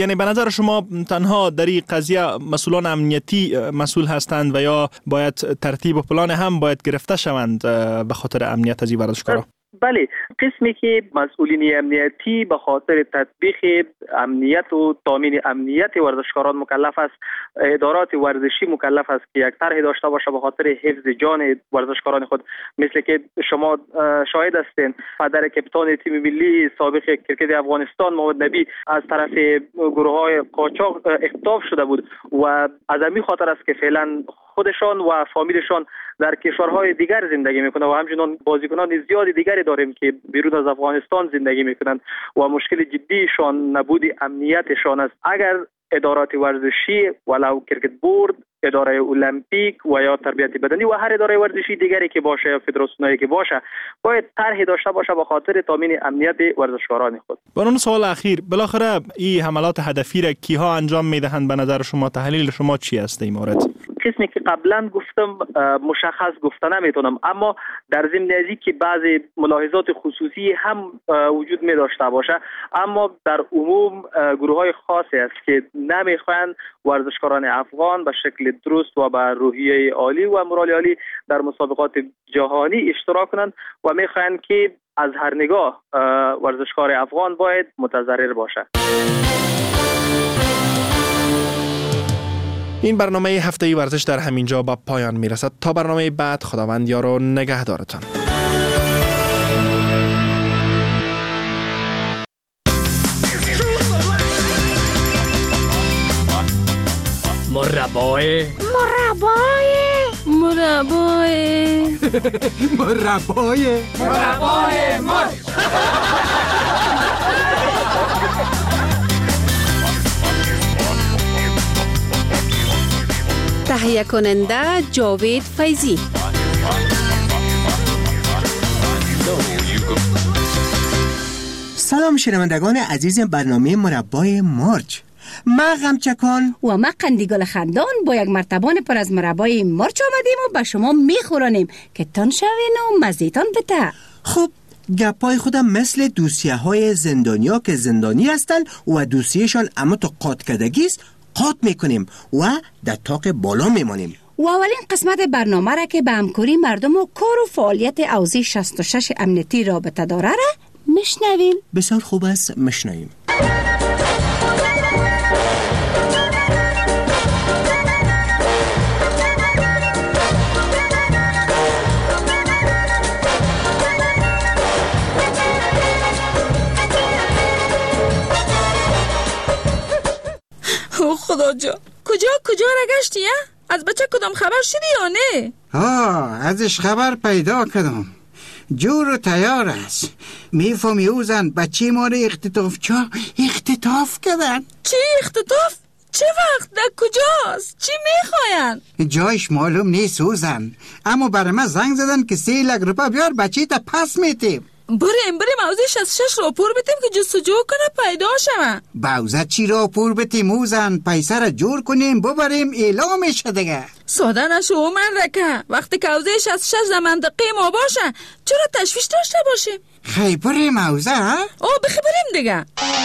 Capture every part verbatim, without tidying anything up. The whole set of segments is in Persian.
یعنی به نظر شما تنها در این قضیه مسئولان امنیتی مسئول هستند و یا باید ترتیب و پلان هم باید گرفته شوند به خاطر امنیت از این ورزشکارا؟ بله، قسمی که مسئولین امنیتی به خاطر تطبیق امنیت و تامین امنیت ورزشکاران مکلف است، ادارات ورزشی مکلف است که یک طرح داشته باشه به خاطر حفظ جان ورزشکاران خود. مثل که شما شاهد هستین پدر کپتان تیم ملی سابق کرکت افغانستان محمد نبی از طرف گروه‌های قاچاق اختطاف شده بود و از همین خاطر است که فعلا خودشان و فامیلشان در کشورهای دیگر زندگی میکنند و همچنین بازیکنان زیادی دیگری داریم که بیرون از افغانستان زندگی میکنند و مشکل جدیشان نبود امنیتشان است. اگر ادارات ورزشی ولو کرکت بورد، اداره المپیک و یا تربیت بدنی و هر اداره ورزشی دیگری که باشه یا فدراسیونی که باشه باید طرحی داشته باشه به خاطر تامین امنیت ورزشکاران خود. با اون سوال اخیر، بالاخره این حملات هدفی را کیها انجام میدهند؟ به نظر شما تحلیل شما چی است این مورد؟ قسمی که قبلا گفتم مشخص گفته نمیتونم، اما در ضمن ازی که بعضی ملاحظات خصوصی هم وجود می داشته باشه، اما در عموم گروه های خاصی است که نمیخواین ورزشکاران افغان به شکل درست و با روحیه عالی و مورال عالی در مسابقات جهانی اشتراک کنند و میخواین که از هر نگاه ورزشکار افغان باید متضرر باشه. این برنامه هفته ورزش در همینجا به پایان میرسد. تا برنامه بعد، خداوند یار و نگهدارتان. مربای مربای مربای مربای مربای مرچ. تهیه کننده جاوید فیضی. سلام شنوندگان عزیز برنامه مربای مرچ. ما غمچکان و ما قندیگل خندان با یک مرتبان پر از مربای مرچ آمدیم و به شما میخورانیم که تان شوین و مزیتان بده. خب گپای خودم مثل دوسیه های زندانیا که زندانی هستن و دوسیهشان اما تو قاط کدگیست قاط میکنیم و در طاق بالا میمانیم. و اولین قسمت برنامه را که به همکاری مردم و کار و فعالیت اوضاع شصت و شش امنیتی رابطه داره را مشنویم. بسیار خوب است، مشنویم. خدا جا کجا کجا را گشتی؟ از بچه کدام خبر شدی یا نه؟ ها ازش خبر پیدا کردم. جور و تیار است. میفهمی او زن بچه ما را اختطاف چا اختطاف کردن. چی اختطاف؟ چه وقت؟ در کجاست؟ چی میخواین؟ جایش معلوم نیست او زن، اما برای من زنگ زدن که سه لک روپا بیار بچه تا پس میتیم. بریم بریم موضوع شصت و شش راپور بتیم که جستجو کنه پیدا شوه. باوزه چی راپور بتیم او زن؟ پیسه را جور کنیم ببریم اعلامش دیگه. ساده نشو من رکه، وقتی که موضوع شصت و شش در منطقه ما باشه چرا تشویش داشته باشیم؟ خیلی بریم موضوع ها؟ آه بخی بریم دیگه.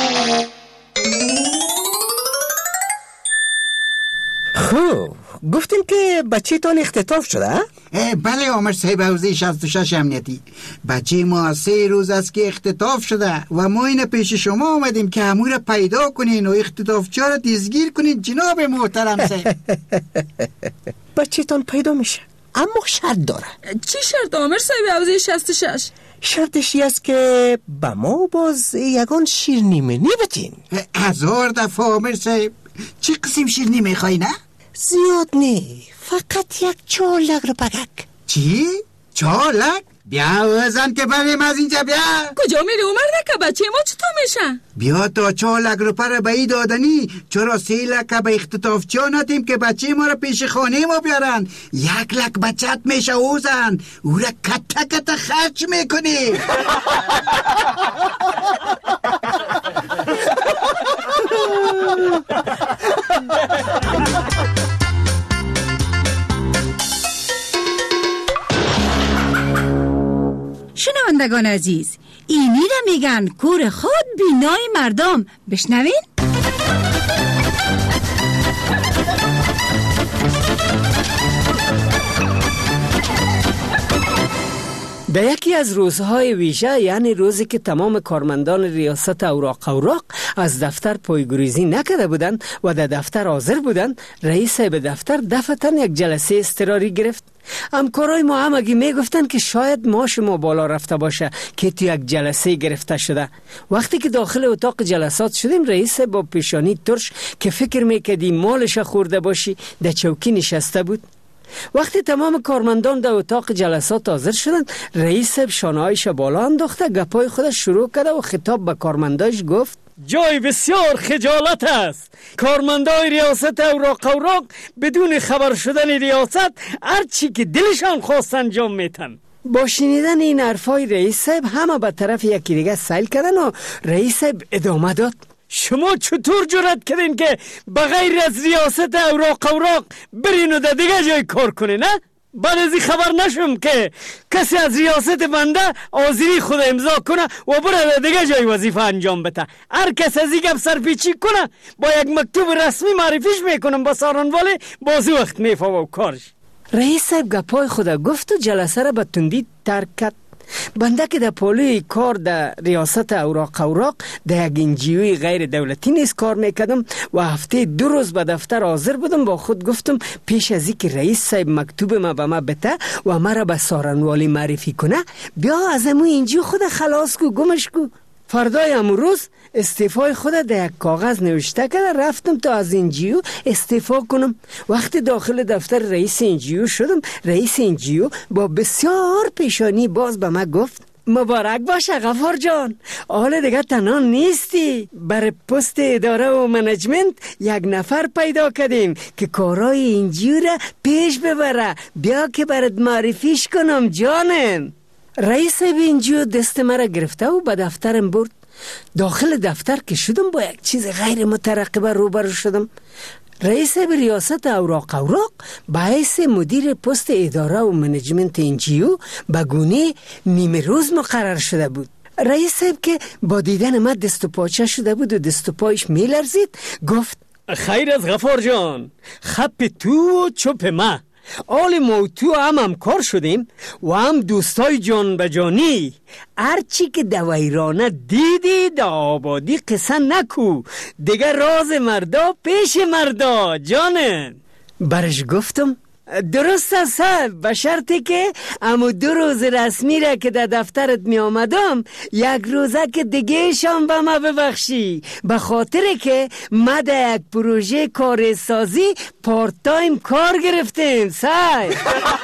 خب گفتیم که بچه تان اختطاف شده؟ بله عامر صاحب حوزه شصت و شش امنیتی. بچه ما سه روز است که اختطاف شده و ما این پیش شما آمدیم که همو را پیدا کنین و اختطافچی را دستگیر کنین جناب محترم صاحب. بچه تان پیدا میشه اما شرط داره. چی شرط عامر صاحب حوزه شصت و شش؟ شرطشی است که با ما باز یگان شیرنی منی بتین. هزار دفعه عامر صاحب. چی قسم شیرنی میخوای نه؟ زیاد نه، فقط یک چالک رو بگک. چی؟ چالک؟ بیا وزن که بریم از اینجا بیا. کجا میری عمر نکه بچه ما چطور میشه؟ بیا تا چالک رو پر به ای دادنی چرا سه لک به اختطاف چا ندیم که بچه ما رو پیش خانه ما بیارن. یک لک بچت میشه اوزن او را کتا کتا خرچ میکنی. شنوندگان عزیز، اینی را میگن کور خود بینای مردم. بشنوین؟ در یکی از روزهای ویژه، یعنی روزی که تمام کارمندان ریاست اوراق اوراق از دفتر پایگریزی نکرده بودند و در دفتر حاضر بودند، رئیس به دفتر دفعتاً یک جلسه اضطراری گرفت. همکارای ما همگی میگفتن که شاید معاش ما بالا رفته باشه که تو یک جلسه گرفته شده. وقتی که داخل اتاق جلسات شدیم، رئیس با پیشانی ترش که فکر میکردی مالش خورده باشی در چوکی نشسته بود. وقتی تمام کارمندان در اتاق جلسات حاضر شدند، رئیس شانه‌هایش بالا انداخته گپای خودش شروع کرده و خطاب به کارمندایش گفت: جای بسیار خجالت است. کارمندای ریاست اوراق اوراق بدون خبر شدن ریاست هر چی که دلشان خواست انجام میتن. با شنیدن این حرفای رئیس صاحب همه به طرف یکی دیگه سیل کردن و رئیس صاحب ادامه داد: شما چطور جرأت کردین که بغیر از ریاست اوراق اوراق برین و در دیگه جای کار کنین؟ نه؟ بعد از این خبر نشم که کسی از ریاست بنده حاضری خود امضا کنه و بره در دیگه جای وظیفه انجام بده. هر کس از این گپ سرپیچی کنه با یک مکتوب رسمی معرفیش میکنم با سارنواله، بازی وقت میفاوه کارش. رئیس صاحب گپای خود گفت و جلسه را به تندی ترک کرد. بنده که در پولوی کار در ریاست اوراق اوراق در یک انجیوی غیر دولتی نیز کار میکردم و هفته دو روز به دفتر حاضر بودم. با خود گفتم پیش از این که رئیس صاحب مکتوب ما به ما بده و مرا به سارنوالی معرفی کنه، بیا از امو انجیو خود خلاص کو، گمش کو. فردای امروز استعفای خود در یک کاغذ نوشته کرده رفتم تا از انجیو استعفا کنم. وقتی داخل دفتر رئیس انجیو شدم، رئیس انجیو با بسیار پیشانی باز به من گفت: مبارک باشه غفار جان، حال دیگه تنها نیستی. بر پست اداره و منیجمنت یک نفر پیدا کردیم که کارهای انجیو را پیش ببره. بیا که برات معرفیش کنم جانم. رئیس انجیو دست مرا گرفته و به دفترم برد. داخل دفتر که شدم با یک چیز غیر مترقبه روبرو شدم. رئیس ریاست اوراق اوراق به حیث مدیر پست اداره و منیجمنت انجیو به گونه نیمه روز مقرر شده بود. رئیس صاحب که با دیدن من دست و پاچه شده بود و دست و پایش می لرزید گفت: خیر از غفار جان، خپ تو و چپ ما. آل ما تو هم هم کار شدیم و هم دوستای جان به جانی. هرچی که دویرانه دیدی دا آبادی قصه نکو، دیگه راز مردا پیش مردا جانن. برش گفتم: درست است صاحب، به شرطی که امو دو روز رسمی را که در دفترت می آمدم یک روزه که دیگه شام به ما ببخشی، به خاطر که ما در یک پروژه کارسازی پارت تایم کار گرفتیم صاحب.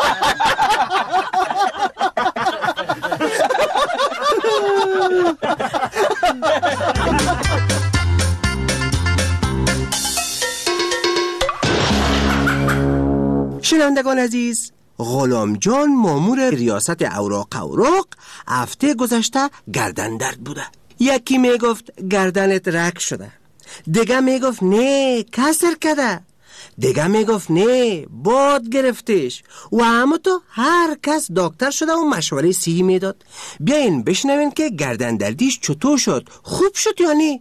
شنوندگان عزیز، غلام جان مامور ریاست اوراق اوراق هفته گذشته گردن درد بوده. یکی میگفت گردنت رک شده، دیگه میگفت نه کسر کرده، دیگه میگفت نه باد گرفتش و اما تو هر کس دکتر شده و مشوره صحی میداد. بیاین بشنوین که گردن دردیش چطور شد، خوب شد یا نه؟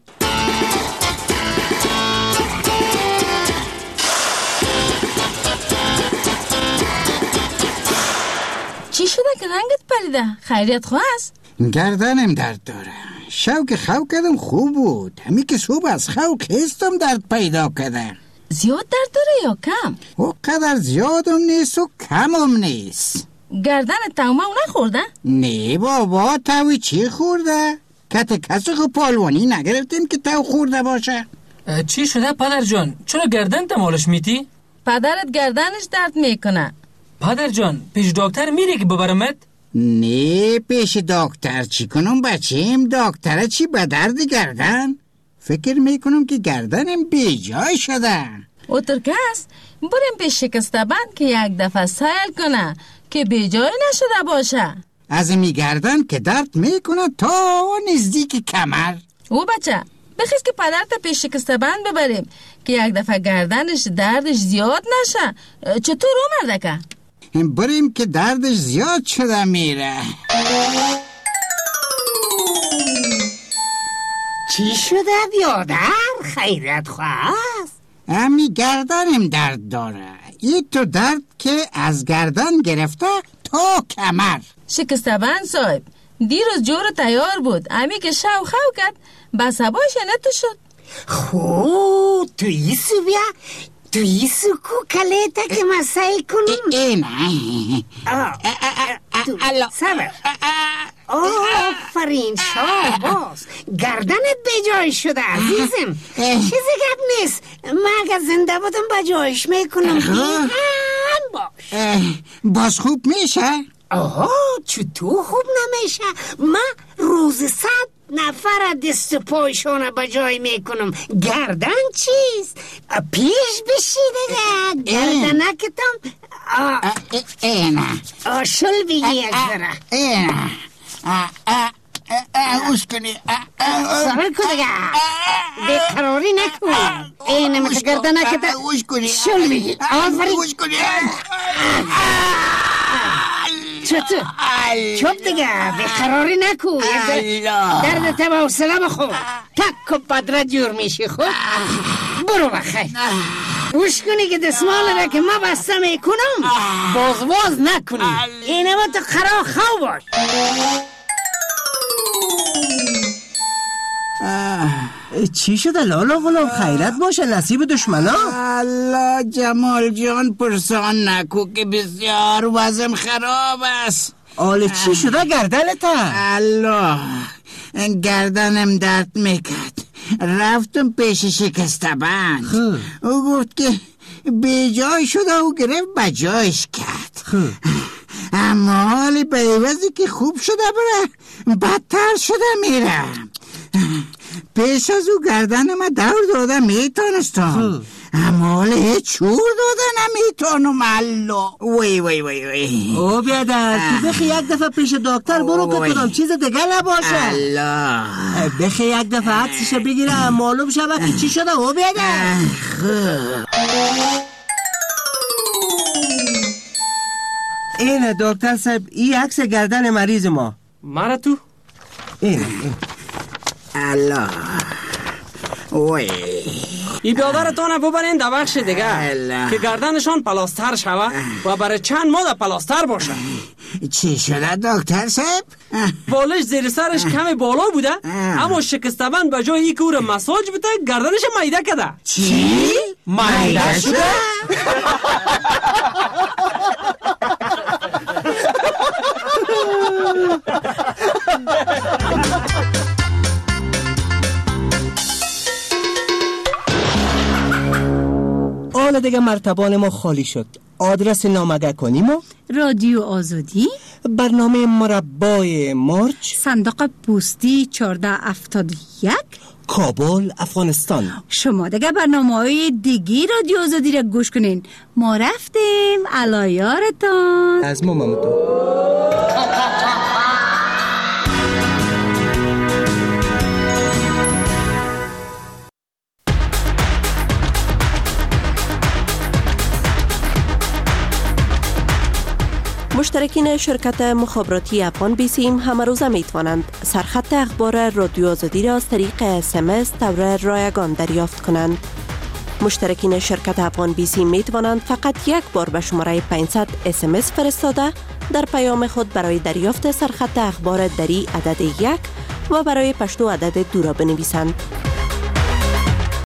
چی شده که رنگت پریده؟ خیریت خواست؟ گردنم درد داره. شوک خو کردم خوب بود، همی که صبح از خو خستم درد پیدا کردم. زیاد درد داره یا کم؟ او قدر زیادم نیست و کمم نیست. گردن تومه نخورده؟ نه بابا، توی چی خورده؟ کت کسی خود پالوانی نگرفتیم که تو خورده باشه. چی شده پدر جان؟ چرا گردن تمالش میتی؟ پدرت گردنش درد میکنه. پدر جان پیش دکتر میری که ببرمت؟ نه پیش دکتر چی کنم بچیم؟ دکتر چی به درد گردن؟ فکر میکنم که گردنم بی جای شده. او ترکست بریم پیش شکسته بند که یک دفعه سیل کنه که بی جای نشده باشه. از می گردن که درد میکنه تا نزدیک کمر. او بچه بخیز که پدرت پیش شکسته بند ببریم که یک دفعه گردنش دردش زیاد نشه. چطور او مردکه؟ بریم که دردش زیاد شده میره. چی شده بیادر؟ خیرت خواست؟ امی گردنم درد داره. این تو درد که از گردن گرفته تا کمر. شکستبند صاحب، دیروز جور تیار بود، امی که شو خو کرد بس هباش نتو شد. خو تو ایسو بیا، تو ایسو کو کلیتا که مسایی کنم. این الله صبر. آفرین شاباس، گردنت به جای شده عزیزم. چیزی گپ نیست، من اگر زنده بودم به جایش میکنم. بیهن باش. باز خوب میشه؟ آها چطور خوب نمیشه؟ من روز صد نفر دست و پایشون به جای میکنم. گردن چیست؟ پیش بشی دیگه. گردنکتم اینه آشل بگی یک ذره. اینه اوش کنی سرل کن دیگه، بیقراری نکن. اینه مثل گردنکتم اوش کنی شل بگی. آفرین اوش کنی. چطور؟ چوب دیگه، بیقراری نکن. درد تبا و سلام خود تک و بدره جور میشی خود. برو بخیر. گوش کنی که دستمال را که ما بسته میکنم باز باز نکنی. اینه ما تو قرار خو باش. چی شده لالا غلام؟ خیرت باشه، نصیب دشمنا. الله جمال جان پرسان نکو که بسیار وزم خراب است. آله چی شده گردنتا؟ الله گردنم درد میکرد، رفتم پیش شکستبند. او گفت که به جای شده و گرفت به جایش کرد. اما حالی به عوضی که خوب شده بره بدتر شده میره. پیش از او گردن ما دور داده میتونستم، اما حالا هیچ چور داده نمیتونم. الله وی وی وی وی او بیادر تو بخی یک دفعه پیش دکتر برو که کنم چیز دیگه نباشه. الله بخی یک دفعه عکسش بگیرم معلوم شود که چی شده. او بیادر اینه دکتر صاحب، این عکس گردن مریض ما. مرا تو اینه الله وی ای بیادرتان ببرین در بخش دیگه که گردنشان پلاستر شوه و برای چند ماه پلاستر باشه. چی شده دکتر صاحب؟ بالش زیر سرش کمی بالا بوده، اما شکستبند به جای ای که او را مساج بده گردنش میده کده. چی؟ میده شده؟ حالا دیگه مرتبان ما خالی شد. آدرس نامگه کنیم و رادیو آزادی، برنامه مربای مرچ، صندوق پستی چهارده هفتاد و یک، کابل، افغانستان. شما دیگه برنامه های دیگی رادیو آزادی را گوش کنین. ما رفتیم علایارتان از ما ممتو. مشترکین شرکت مخابراتی افغان بیسیم همه روزه می توانند سرخط اخبار رادیو آزادی را از طریق اس ام اس طور رایگان دریافت کنند. مشترکین شرکت افغان بیسیم می توانند فقط یک بار به شماره پانصد اس ام اس فرستاده در پیام خود برای دریافت سرخط اخبار دری عدد یک و برای پشتو عدد دو را بنویسند.